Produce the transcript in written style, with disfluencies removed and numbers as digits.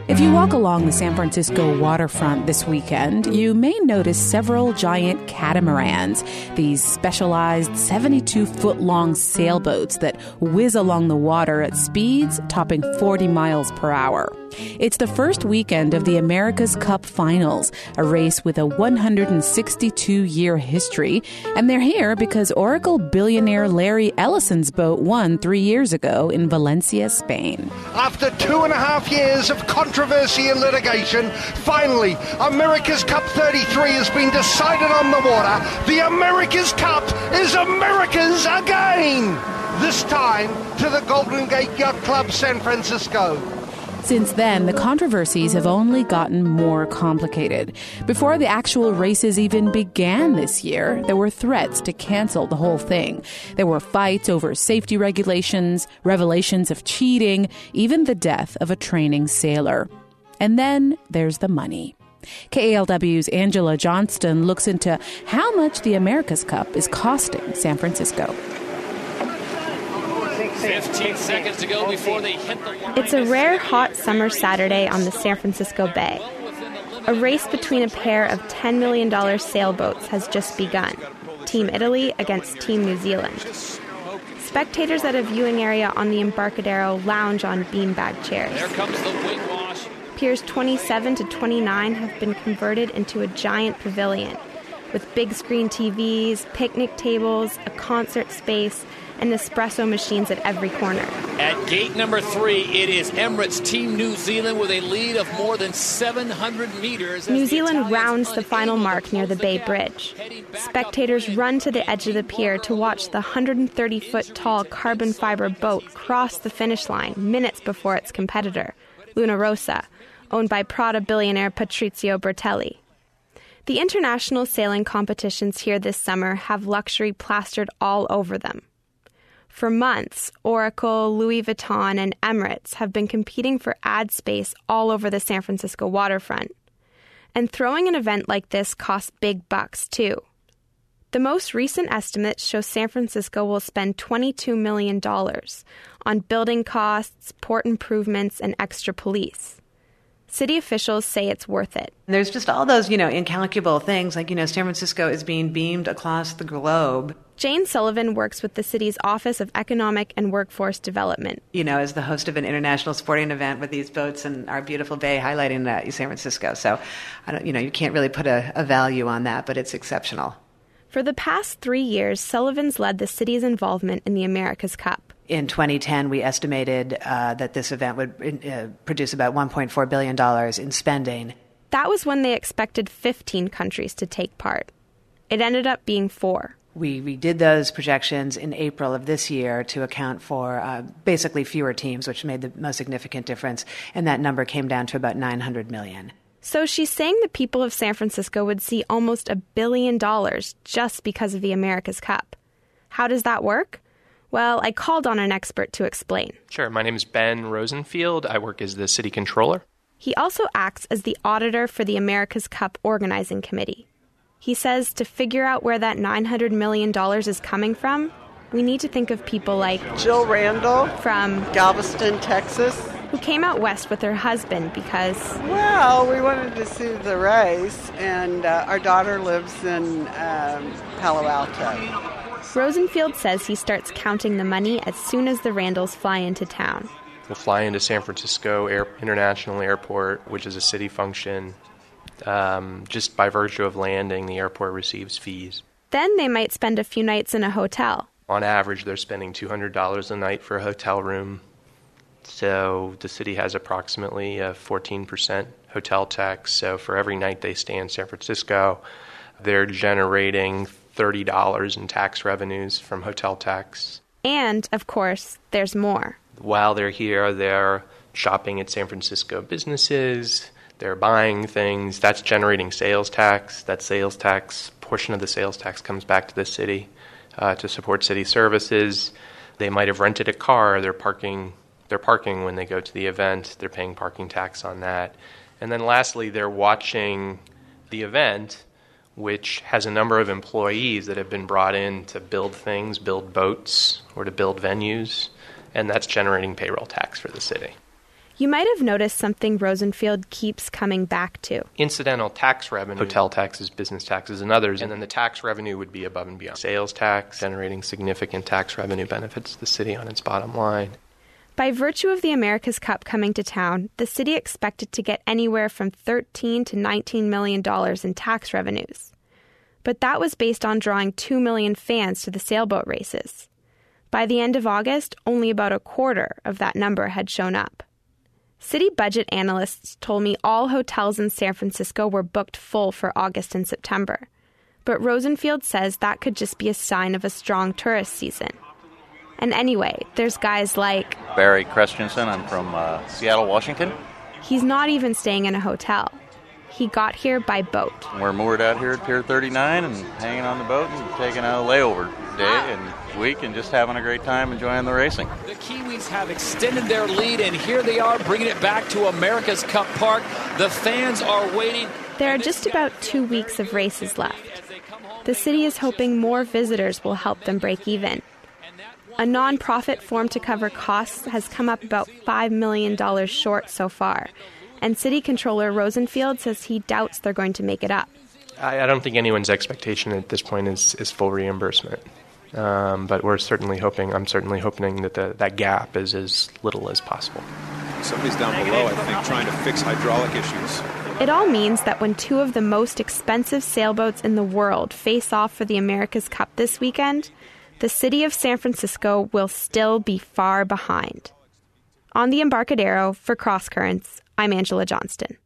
If you walk along the San Francisco waterfront this weekend, you may notice several giant catamarans, these specialized 72-foot-long sailboats that whiz along the water at speeds topping 40 miles per hour. It's the first weekend of the America's Cup Finals, a race with a 162-year history, and they're here because Oracle billionaire Larry Ellison's boat won 3 years ago in Valencia, Spain. After 2.5 years of controversy and litigation, finally, America's Cup 33 has been decided on the water. The America's Cup is America's again! This time to the Golden Gate Yacht Club, San Francisco. Since then, the controversies have only gotten more complicated. Before the actual races even began this year, there were threats to cancel the whole thing. There were fights over safety regulations, revelations of cheating, even the death of a training sailor. And then there's the money. KALW's Angela Johnston looks into how much the America's Cup is costing San Francisco. 15 seconds to go before they hit the line. It's a rare hot summer Saturday on the San Francisco Bay. A race between a pair of $10 million sailboats has just begun. Team Italy against Team New Zealand. Spectators at a viewing area on the Embarcadero lounge on beanbag chairs. There comes the wing wash. Piers 27 to 29 have been converted into a giant pavilion with big screen TVs, picnic tables, a concert space, and espresso machines at every corner. At gate number 3, it is Emirates Team New Zealand with a lead of more than 700 meters. New Zealand rounds the final mark near the Bay Bridge. Spectators run to the edge of the pier to watch the 130-foot-tall carbon fiber boat cross the finish line minutes before its competitor, Luna Rossa, owned by Prada billionaire Patrizio Bertelli. The international sailing competitions here this summer have luxury plastered all over them. For months, Oracle, Louis Vuitton, and Emirates have been competing for ad space all over the San Francisco waterfront. And throwing an event like this costs big bucks, too. The most recent estimates show San Francisco will spend $22 million on building costs, port improvements, and extra police. City officials say it's worth it. There's just all those, incalculable things, like, San Francisco is being beamed across the globe. Jane Sullivan works with the city's Office of Economic and Workforce Development. As the host of an international sporting event with these boats and our beautiful bay highlighting San Francisco. So, you can't really put a value on that, but it's exceptional. For the past 3 years, Sullivan's led the city's involvement in the America's Cup. In 2010, we estimated that this event would produce about $1.4 billion in spending. That was when they expected 15 countries to take part. It ended up being 4. We redid those projections in April of this year to account for basically fewer teams, which made the most significant difference, and that number came down to about $900 million. So she's saying the people of San Francisco would see almost $1 billion just because of the America's Cup. How does that work? Well, I called on an expert to explain. Sure. My name is Ben Rosenfield. I work as the city controller. He also acts as the auditor for the America's Cup Organizing Committee. He says to figure out where that $900 million is coming from, we need to think of people like Jill Randall from Galveston, Texas, who came out west with her husband because, well, we wanted to see the race, and our daughter lives in Palo Alto. Rosenfield says he starts counting the money as soon as the Randalls fly into town. We'll fly into San Francisco International Airport, which is a city function. Just by virtue of landing, the airport receives fees. Then they might spend a few nights in a hotel. On average, they're spending $200 a night for a hotel room. So the city has approximately a 14% hotel tax. So for every night they stay in San Francisco, they're generating $30 in tax revenues from hotel tax. And, of course, there's more. While they're here, they're shopping at San Francisco businesses, they're buying things. That's generating sales tax. That sales tax, portion of the sales tax comes back to the city to support city services. They might have rented a car. They're parking when they go to the event. They're paying parking tax on that. And then lastly, they're watching the event, which has a number of employees that have been brought in to build things, build boats, or to build venues, and that's generating payroll tax for the city. You might have noticed something Rosenfield keeps coming back to. Incidental tax revenue, hotel taxes, business taxes, and others. And then the tax revenue would be above and beyond. Sales tax, generating significant tax revenue benefits the city on its bottom line. By virtue of the America's Cup coming to town, the city expected to get anywhere from $13 to $19 million in tax revenues. But that was based on drawing 2 million fans to the sailboat races. By the end of August, only about a quarter of that number had shown up. City budget analysts told me all hotels in San Francisco were booked full for August and September. But Rosenfield says that could just be a sign of a strong tourist season. And anyway, there's guys like Barry Christensen. I'm from Seattle, Washington. He's not even staying in a hotel. He got here by boat. We're moored out here at Pier 39 and hanging on the boat and taking a layover day and week and just having a great time enjoying the racing. The Kiwis have extended their lead, and here they are bringing it back to America's Cup Park. The fans are waiting. There are just about 2 weeks of races left. The city is hoping more visitors will help them break even. A nonprofit formed to cover costs has come up about $5 million short so far, and City Controller Rosenfield says he doubts they're going to make it up. I don't think anyone's expectation at this point is full reimbursement. But I'm certainly hoping that that gap is as little as possible. Somebody's down below, I think, trying to fix hydraulic issues. It all means that when two of the most expensive sailboats in the world face off for the America's Cup this weekend, the city of San Francisco will still be far behind. On the Embarcadero for Cross Currents, I'm Angela Johnston.